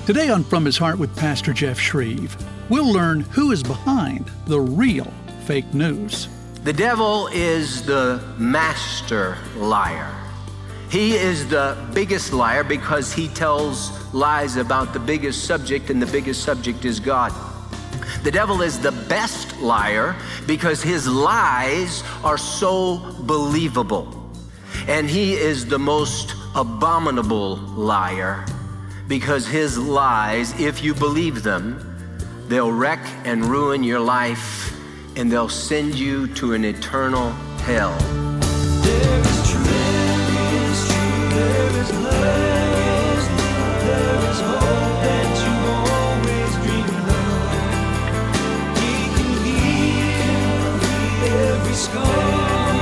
Today on From His Heart with Pastor Jeff Shreve, we'll learn who is behind the real fake news. The devil is the master liar. He is the biggest liar because he tells lies about the biggest subject, and the biggest subject is God. The devil is the best liar because his lies are so believable. And he is the most abominable liar because his lies, if you believe them, they'll wreck and ruin your life, and they'll send you to an eternal hell. There is truth, there is truth, there is love, there is hope that you always dreamed of. He can heal every scar.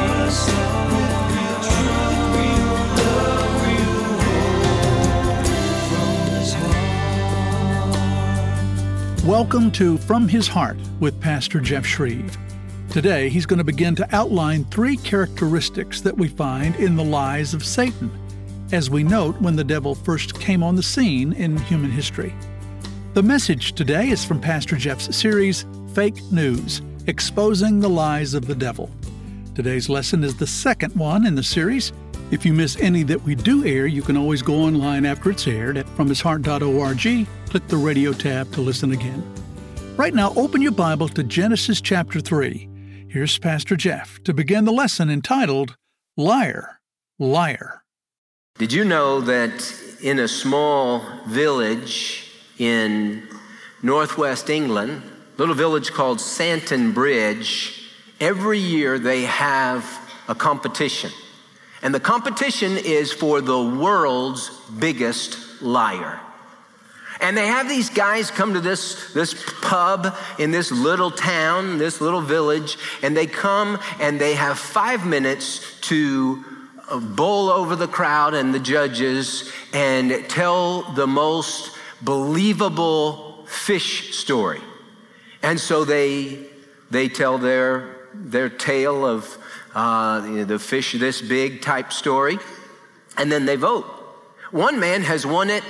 Welcome to From His Heart with Pastor Jeff Shreve. Today, he's going to begin to outline 3 characteristics that we find in the lies of Satan, as we note when the devil first came on the scene in human history. The message today is from Pastor Jeff's series, Fake News, Exposing the Lies of the Devil. Today's lesson is the second one in the series. If you miss any that we do air, you can always go online after it's aired at FromHisHeart.org. Click the radio tab to listen again. Right now, open your Bible to Genesis chapter 3. Here's Pastor Jeff to begin the lesson entitled, Liar, Liar. Did you know that in a small village in northwest England, a little village called Santon Bridge, every year they have a competition. And the competition is for the world's biggest liar. And they have these guys come to this pub in this little town, this little village, and they come and they have 5 minutes to bowl over the crowd and the judges and tell the most believable fish story. And so they tell their tale of the fish this big type story, and then they vote. One man has won it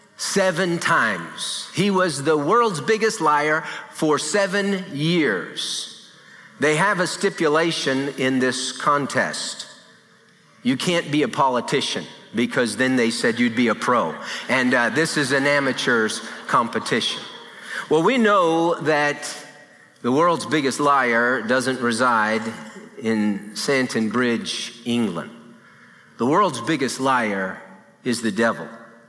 7 times. He was the world's biggest liar for 7 years. They have a stipulation in this contest. You can't be a politician, because then they said you'd be a pro. And this is an amateur's competition. Well, we know that the world's biggest liar doesn't reside in Santon Bridge, England. The world's biggest liar is the devil.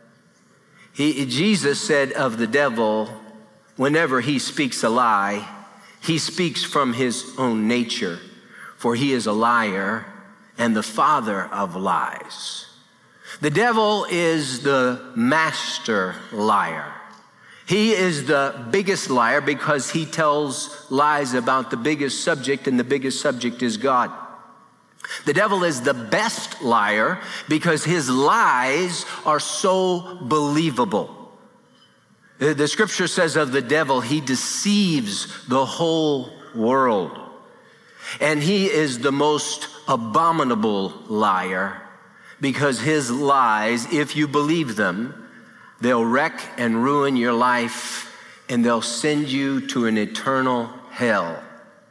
Jesus said of the devil, whenever he speaks a lie, he speaks from his own nature, for he is a liar and the father of lies. The devil is the master liar. He is the biggest liar because he tells lies about the biggest subject, and the biggest subject is God. The devil is the best liar because his lies are so believable. The scripture says of the devil, he deceives the whole world. And he is the most abominable liar because his lies, if you believe them, they'll wreck and ruin your life, and they'll send you to an eternal hell.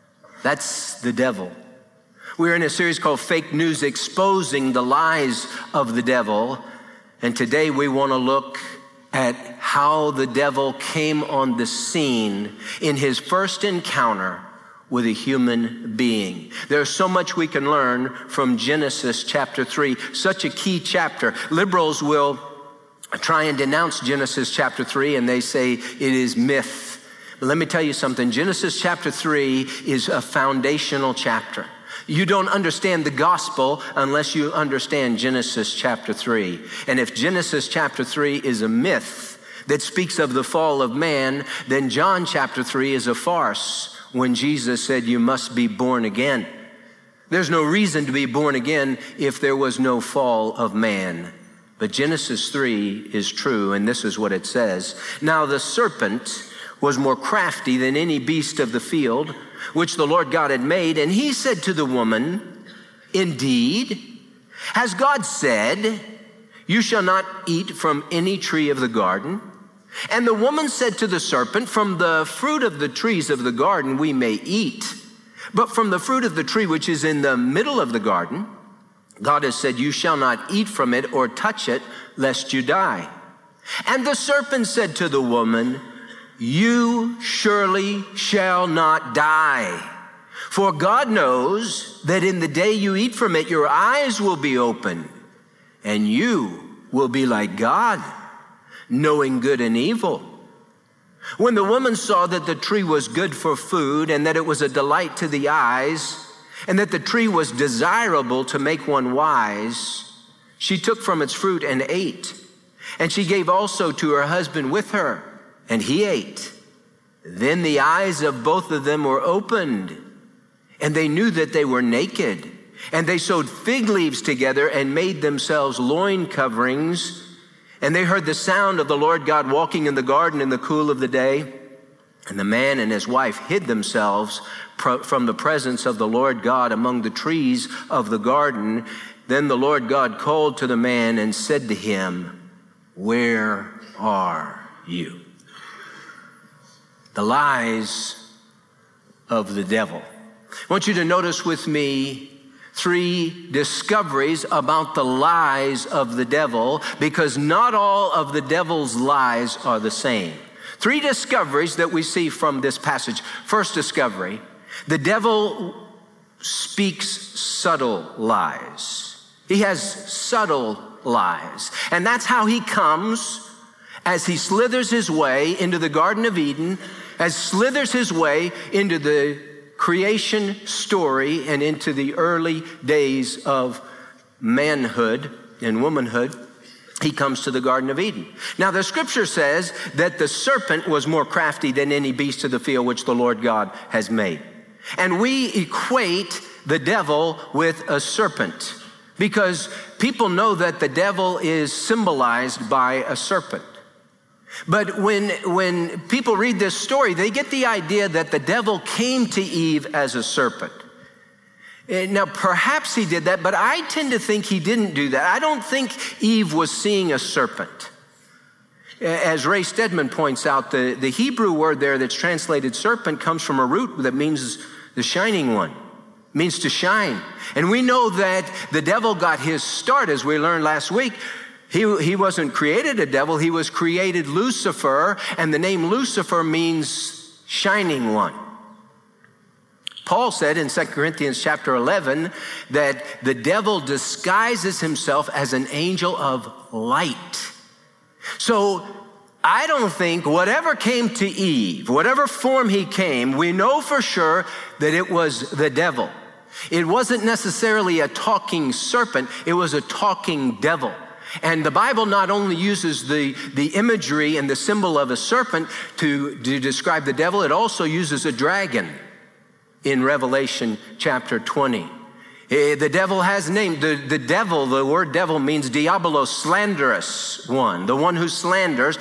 That's the devil. We're in a series called Fake News, Exposing the Lies of the Devil. And today we want to look at how the devil came on the scene in his first encounter with a human being. There's so much we can learn from Genesis chapter 3, such a key chapter. Liberals will try and denounce Genesis chapter 3, and they say it is myth. But let me tell you something. Genesis chapter 3 is a foundational chapter. You don't understand the gospel unless you understand Genesis chapter 3. And if Genesis chapter 3 is a myth that speaks of the fall of man, then John chapter 3 is a farce when Jesus said you must be born again. There's no reason to be born again if there was no fall of man. But Genesis 3 is true, and this is what it says. Now the serpent was more crafty than any beast of the field, which the Lord God had made. And he said to the woman, indeed, has God said, you shall not eat from any tree of the garden? And the woman said to the serpent, from the fruit of the trees of the garden we may eat, but from the fruit of the tree which is in the middle of the garden, God has said, you shall not eat from it or touch it, lest you die. And the serpent said to the woman, you surely shall not die. For God knows that in the day you eat from it, your eyes will be opened, and you will be like God, knowing good and evil. When the woman saw that the tree was good for food, and that it was a delight to the eyes, and that the tree was desirable to make one wise, she took from its fruit and ate. And she gave also to her husband with her, and he ate. Then the eyes of both of them were opened, and they knew that they were naked. And they sewed fig leaves together and made themselves loin coverings. And they heard the sound of the Lord God walking in the garden in the cool of the day. And the man and his wife hid themselves from the presence of the Lord God among the trees of the garden. Then the Lord God called to the man and said to him, where are you? The lies of the devil. I want you to notice with me 3 discoveries about the lies of the devil, because not all of the devil's lies are the same. 3 discoveries that we see from this passage. First discovery, the devil speaks subtle lies. He has subtle lies. And that's how he comes as he slithers his way into the Garden of Eden, as slithers his way into the creation story and into the early days of manhood and womanhood. He comes to the Garden of Eden. Now, the scripture says that the serpent was more crafty than any beast of the field which the Lord God has made. And we equate the devil with a serpent because people know that the devil is symbolized by a serpent. But when people read this story, they get the idea that the devil came to Eve as a serpent. Now, perhaps he did that, but I tend to think he didn't do that. I don't think Eve was seeing a serpent. As Ray Stedman points out, the Hebrew word there that's translated serpent comes from a root that means the shining one. It means to shine. And we know that the devil got his start, as we learned last week. He wasn't created a devil, he was created Lucifer, and the name Lucifer means shining one. Paul said in 2 Corinthians chapter 11 that the devil disguises himself as an angel of light. So I don't think whatever came to Eve, whatever form he came, we know for sure that it was the devil. It wasn't necessarily a talking serpent, it was a talking devil. And the Bible not only uses the imagery and the symbol of a serpent to describe the devil, it also uses a dragon in Revelation chapter 20. The devil has a name. The devil, the word devil means diabolos, slanderous one, the one who slanders.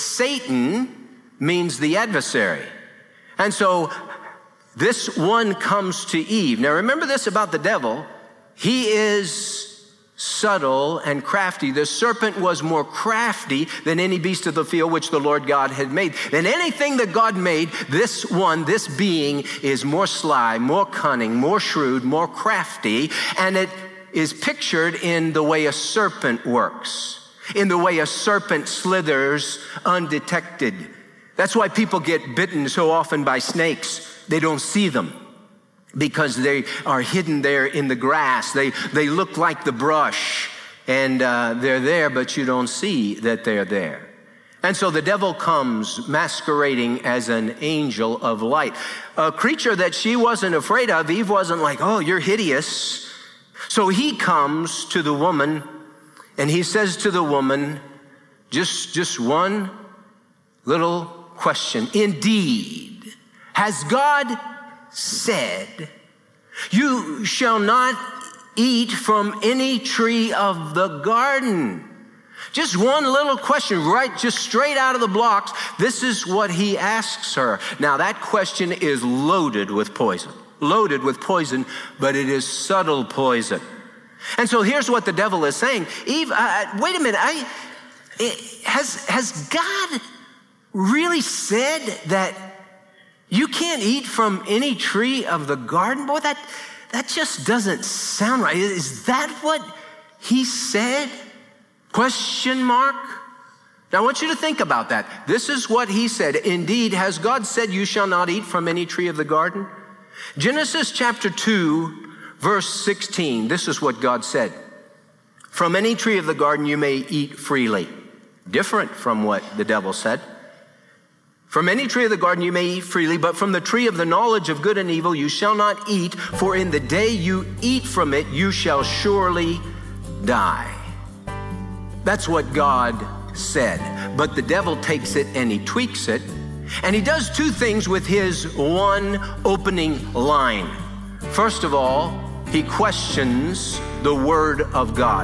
Satan means the adversary. And so this one comes to Eve. Now remember this about the devil. He is subtle and crafty. The serpent was more crafty than any beast of the field which the Lord God had made. Than anything that God made, this one, this being, is more sly, more cunning, more shrewd, more crafty, and it is pictured in the way a serpent works, in the way a serpent slithers undetected. That's why people get bitten so often by snakes. They don't see them, because they are hidden there in the grass. They look like the brush, and they're there, but you don't see that they're there. And so the devil comes masquerading as an angel of light, a creature that she wasn't afraid of. Eve wasn't like, oh, you're hideous. So he comes to the woman, and he says to the woman, just one little question. Indeed, has God said, you shall not eat from any tree of the garden? Just one little question, right? Just straight out of the blocks. This is what he asks her. Now that question is loaded with poison, but it is subtle poison. And so here's what the devil is saying. Eve, wait a minute. Has God really said that you can't eat from any tree of the garden? Boy, that just doesn't sound right. Is that what he said? Question mark. Now I want you to think about that. This is what he said. Indeed, has God said you shall not eat from any tree of the garden? Genesis chapter 2, verse 16. This is what God said. From any tree of the garden you may eat freely. Different from what the devil said. From any tree of the garden you may eat freely, but from the tree of the knowledge of good and evil you shall not eat, for in the day you eat from it you shall surely die. That's what God said. But the devil takes it and he tweaks it, and he does two things with his one opening line. First of all, he questions the word of God.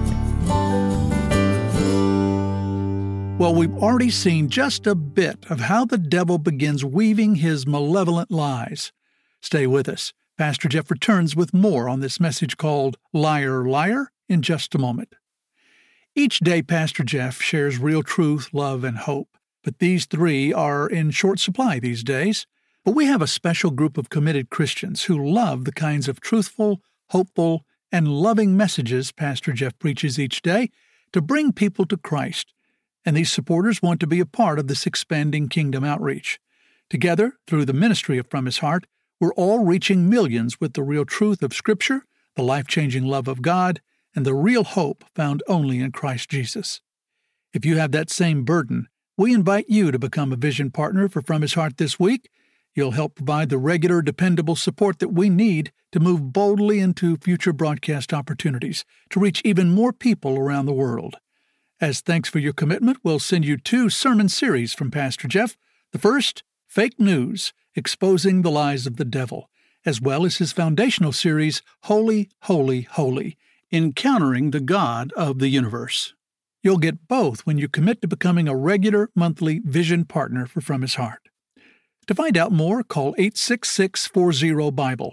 Well, we've already seen just a bit of how the devil begins weaving his malevolent lies. Stay with us. Pastor Jeff returns with more on this message called Liar, Liar in just a moment. Each day, Pastor Jeff shares real truth, love, and hope. But these three are in short supply these days. But we have a special group of committed Christians who love the kinds of truthful, hopeful, and loving messages Pastor Jeff preaches each day to bring people to Christ. And these supporters want to be a part of this expanding kingdom outreach. Together, through the ministry of From His Heart, we're all reaching millions with the real truth of Scripture, the life-changing love of God, and the real hope found only in Christ Jesus. If you have that same burden, we invite you to become a vision partner for From His Heart this week. You'll help provide the regular, dependable support that we need to move boldly into future broadcast opportunities to reach even more people around the world. As thanks for your commitment, we'll send you 2 sermon series from Pastor Jeff. The first, Fake News, Exposing the Lies of the Devil, as well as his foundational series, Holy, Holy, Holy, Encountering the God of the Universe. You'll get both when you commit to becoming a regular monthly vision partner for From His Heart. To find out more, call 866-40-BIBLE,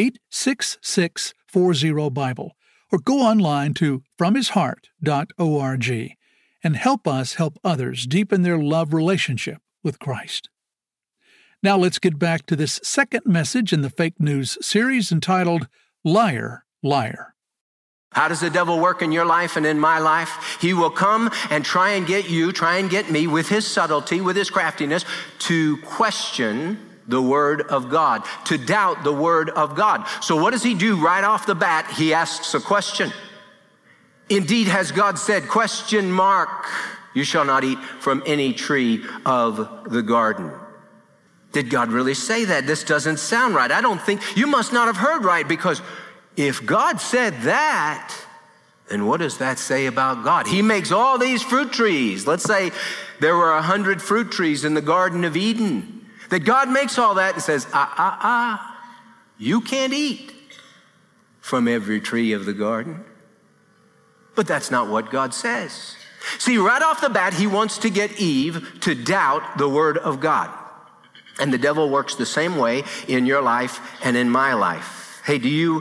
866-40-BIBLE, or go online to fromhisheart.org and help us help others deepen their love relationship with Christ. Now let's get back to this second message in the Fake News series entitled Liar, Liar. How does the devil work in your life and in my life? He will come and try and get you, try and get me with his subtlety, with his craftiness, to question the Word of God, to doubt the Word of God. So what does he do right off the bat? He asks a question. Indeed, has God said, question mark, you shall not eat from any tree of the garden. Did God really say that? This doesn't sound right. I don't think, you must not have heard right, because if God said that, then what does that say about God? He makes all these fruit trees. Let's say there were 100 fruit trees in the Garden of Eden. That God makes all that and says, you can't eat from every tree of the garden. But that's not what God says. See, right off the bat, he wants to get Eve to doubt the Word of God. And the devil works the same way in your life and in my life. Hey, do you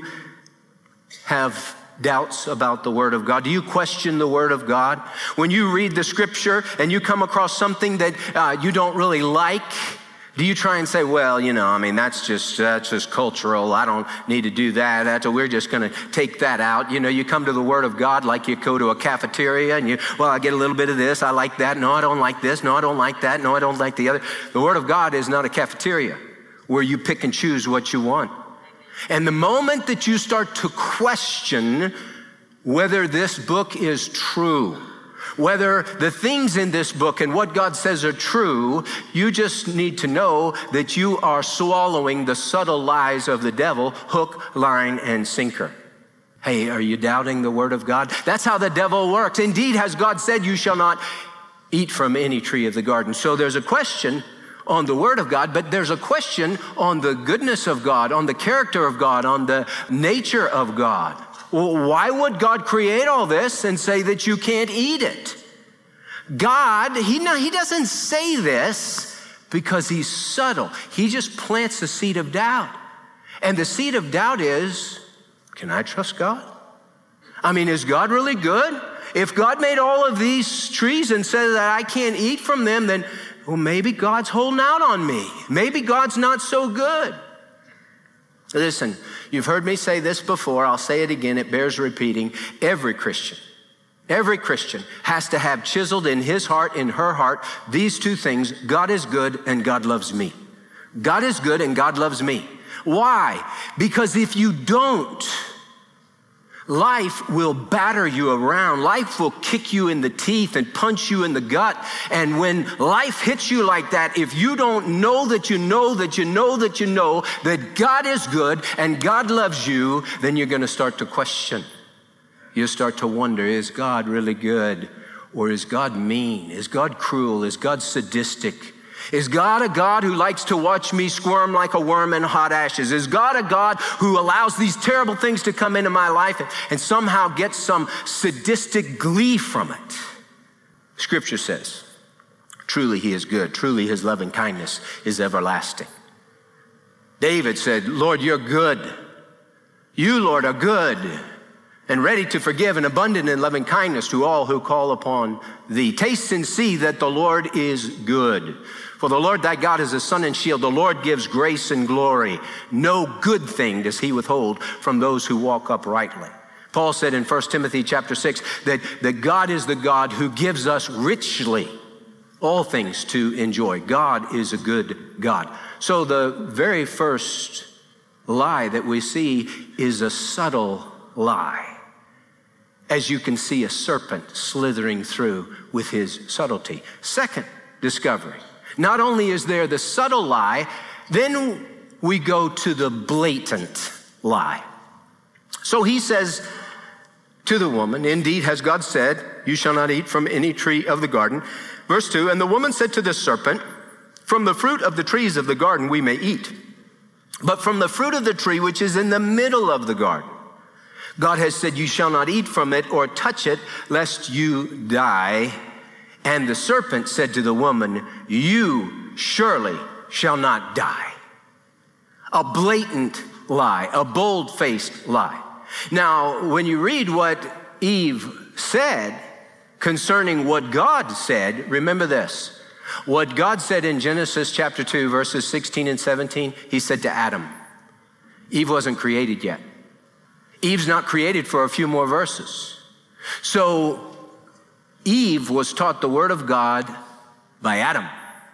have doubts about the Word of God? Do you question the Word of God? When you read the Scripture and you come across something that you don't really like, do you try and say, well, that's just cultural. I don't need to do that. We're just going to take that out. You come to the Word of God like you go to a cafeteria and I get a little bit of this. I like that. No, I don't like this. No, I don't like that. No, I don't like the other. The Word of God is not a cafeteria where you pick and choose what you want. And the moment that you start to question whether this book is true, whether the things in this book and what God says are true, you just need to know that you are swallowing the subtle lies of the devil, hook, line, and sinker. Hey, are you doubting the Word of God? That's how the devil works. Indeed, has God said you shall not eat from any tree of the garden. So there's a question on the Word of God, but there's a question on the goodness of God, on the character of God, on the nature of God. Well, why would God create all this and say that you can't eat it? God, he doesn't say this because he's subtle. He just plants a seed of doubt. And the seed of doubt is, can I trust God? Is God really good? If God made all of these trees and said that I can't eat from them, then well, maybe God's holding out on me. Maybe God's not so good. Listen, you've heard me say this before. I'll say it again. It bears repeating. Every Christian has to have chiseled in his heart, in her heart, these two things: God is good and God loves me. God is good and God loves me. Why? Because if you don't, life will batter you around. Life will kick you in the teeth and punch you in the gut. And when life hits you like that, if you don't know that you know that you know that you know that God is good and God loves you, then you're going to start to question. You start to wonder, is God really good? Or is God mean? Is God cruel? Is God sadistic? Is God a God who likes to watch me squirm like a worm in hot ashes? Is God a God who allows these terrible things to come into my life and somehow gets some sadistic glee from it? Scripture says, truly he is good. Truly his loving kindness is everlasting. David said, Lord, you're good. You, Lord, are good and ready to forgive and abundant in loving kindness to all who call upon thee. Taste and see that the Lord is good. For the Lord thy God is a sun and shield. The Lord gives grace and glory. No good thing does he withhold from those who walk uprightly. Paul said in 1 Timothy chapter 6 that God is the God who gives us richly all things to enjoy. God is a good God. So the very first lie that we see is a subtle lie. As you can see a serpent slithering through with his subtlety. Second discovery. Not only is there the subtle lie, then we go to the blatant lie. So he says to the woman, indeed has God said, you shall not eat from any tree of the garden. Verse 2, and the woman said to the serpent, from the fruit of the trees of the garden we may eat. But from the fruit of the tree which is in the middle of the garden, God has said, you shall not eat from it or touch it, lest you die. And the serpent said to the woman, you surely shall not die. A blatant lie, a bold-faced lie. Now, when you read what Eve said concerning what God said, remember this. What God said in Genesis chapter 2, verses 16 and 17, he said to Adam. Eve wasn't created yet. Eve's not created for a few more verses. So Eve was taught the word of God by Adam.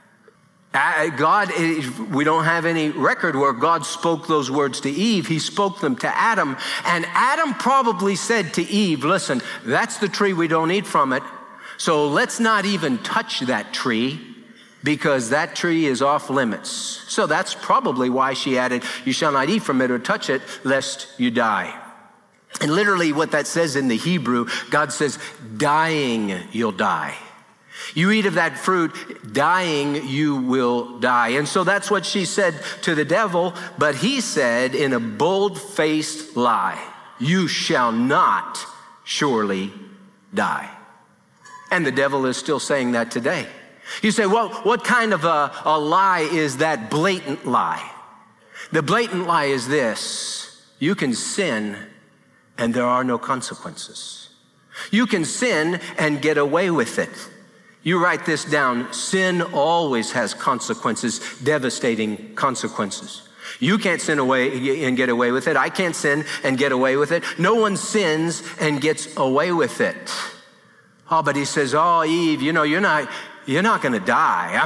God, we don't have any record where God spoke those words to Eve. He spoke them to Adam. And Adam probably said to Eve, listen, that's the tree, we don't eat from it. So let's not even touch that tree because that tree is off limits. So that's probably why she added, you shall not eat from it or touch it lest you die. And literally what that says in the Hebrew, God says, dying, you'll die. You eat of that fruit, dying, you will die. And so that's what she said to the devil, but he said in a bold-faced lie, you shall not surely die. And the devil is still saying that today. You say, well, what kind of a lie is that blatant lie? The blatant lie is this: you can sin and there are no consequences. You can sin and get away with it. You write this down. Sin always has consequences, devastating consequences. You can't sin away and get away with it. I can't sin and get away with it. No one sins and gets away with it. Oh, but he says, oh, Eve, you know, you're not going to die. I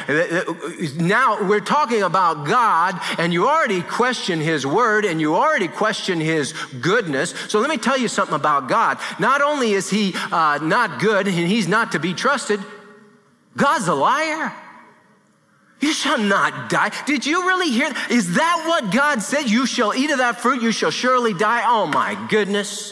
mean, now we're talking about God, and you already question his word, and you already question his goodness. So let me tell you something about God. Not only is he not good, and he's not to be trusted, God's a liar. You shall not die. Did you really hear that? Is that what God said? You shall eat of that fruit, you shall surely die. Oh my goodness.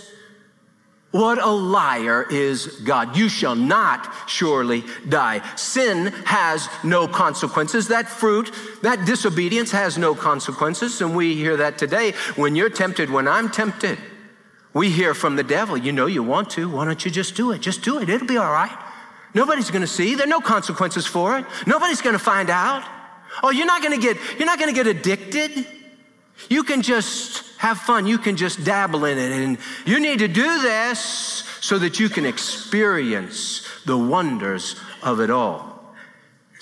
What a liar is God. You shall not surely die. Sin has no consequences. That fruit, that disobedience has no consequences. And we hear that today. When you're tempted, when I'm tempted, we hear from the devil, you know you want to. Why don't you just do it? Just do it. It'll be all right. Nobody's going to see. There are no consequences for it. Nobody's going to find out. Oh, you're not going to get addicted. You can just have fun. You can just dabble in it. And you need to do this so that you can experience the wonders of it all.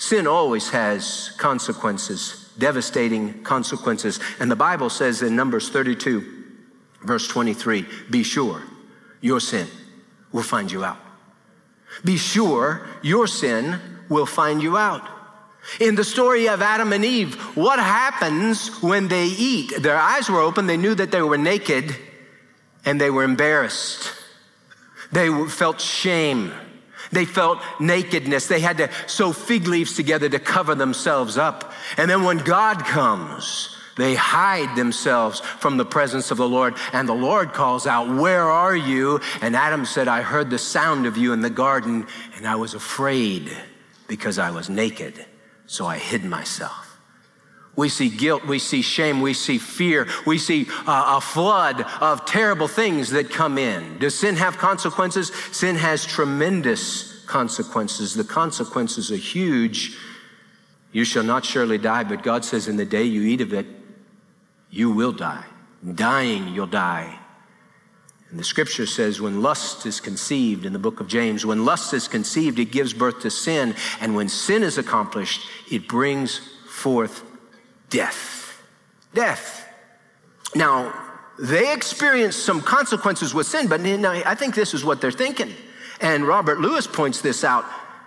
Sin always has consequences, devastating consequences. And the Bible says in Numbers 32, verse 23, be sure your sin will find you out. Be sure your sin will find you out. In the story of Adam and Eve, what happens when they eat? Their eyes were open, they knew that they were naked, and they were embarrassed. They felt shame. They felt nakedness. They had to sew fig leaves together to cover themselves up. And then when God comes, they hide themselves from the presence of the Lord. And the Lord calls out, where are you? And Adam said, I heard the sound of you in the garden, and I was afraid because I was naked. So I hid myself. We see guilt, we see shame, we see fear, we see a flood of terrible things that come in. Does sin have consequences? Sin has tremendous consequences. The consequences are huge. You shall not surely die, but God says in the day you eat of it, you will die. Dying, you'll die. And the scripture says when lust is conceived, in the book of James, when lust is conceived, it gives birth to sin. And when sin is accomplished, it brings forth death. Death. Now, they experienced some consequences with sin, but I think this is what they're thinking. And Robert Lewis points this out.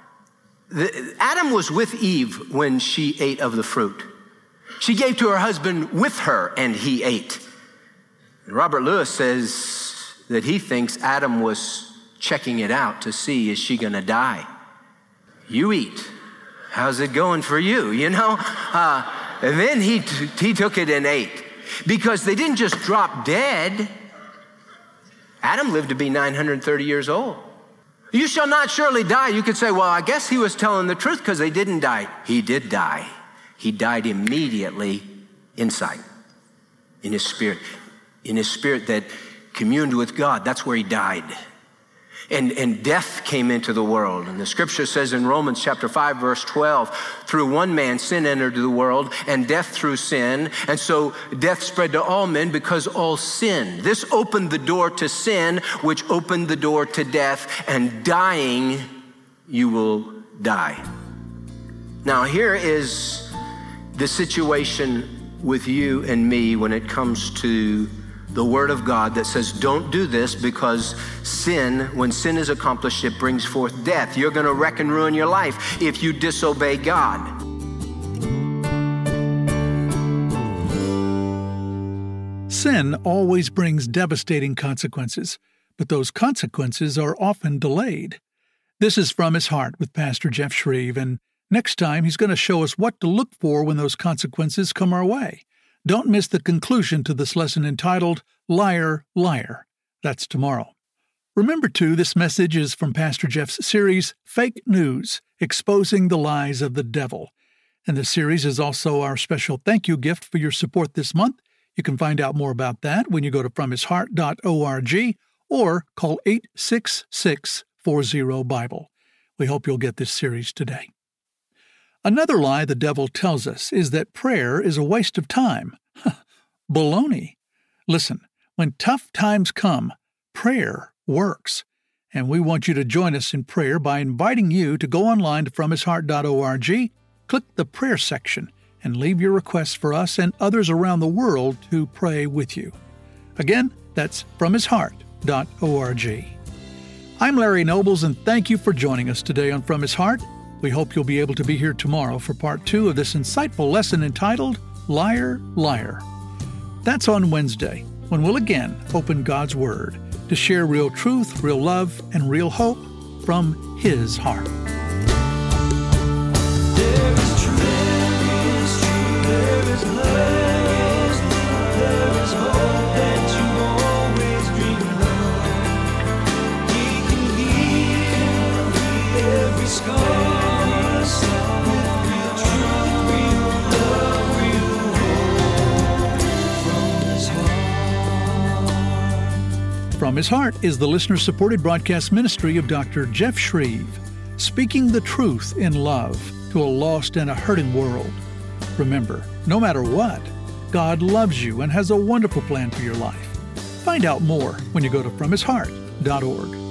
Adam was with Eve when she ate of the fruit. She gave to her husband with her, and he ate. And Robert Lewis says that he thinks Adam was checking it out to see, is she going to die? You eat. How's it going for you? You know? And then he took it and ate. Because they didn't just drop dead. Adam lived to be 930 years old. You shall not surely die. You could say, well, I guess he was telling the truth because they didn't die. He did die. He died immediately inside, in his spirit that communed with God. That's where he died. And death came into the world. And the scripture says in Romans chapter 5, verse 12, through one man sin entered the world, and death through sin. And so death spread to all men because all sinned. This opened the door to sin, which opened the door to death. And dying, you will die. Now here is the situation with you and me when it comes to the word of God that says, don't do this because sin, when sin is accomplished, it brings forth death. You're going to wreck and ruin your life if you disobey God. Sin always brings devastating consequences, but those consequences are often delayed. This is From His Heart with Pastor Jeff Shreve, and next time he's going to show us what to look for when those consequences come our way. Don't miss the conclusion to this lesson entitled, Liar, Liar. That's tomorrow. Remember, too, this message is from Pastor Jeff's series, Fake News, Exposing the Lies of the Devil. And the series is also our special thank you gift for your support this month. You can find out more about that when you go to FromHisHeart.org or call 866-40-BIBLE. We hope you'll get this series today. Another lie the devil tells us is that prayer is a waste of time. Baloney. Listen, when tough times come, prayer works. And we want you to join us in prayer by inviting you to go online to FromHisHeart.org, click the prayer section, and leave your requests for us and others around the world to pray with you. Again, that's FromHisHeart.org. I'm Larry Nobles, and thank you for joining us today on From His Heart. We hope you'll be able to be here tomorrow for part 2 of this insightful lesson entitled, Liar, Liar. That's on Wednesday, when we'll again open God's Word to share real truth, real love, and real hope from His heart. There is truth, there is love, there is hope that you always dreamed of. He can heal every scar. From His Heart is the listener-supported broadcast ministry of Dr. Jeff Shreve, speaking the truth in love to a lost and a hurting world. Remember, no matter what, God loves you and has a wonderful plan for your life. Find out more when you go to FromHisHeart.org.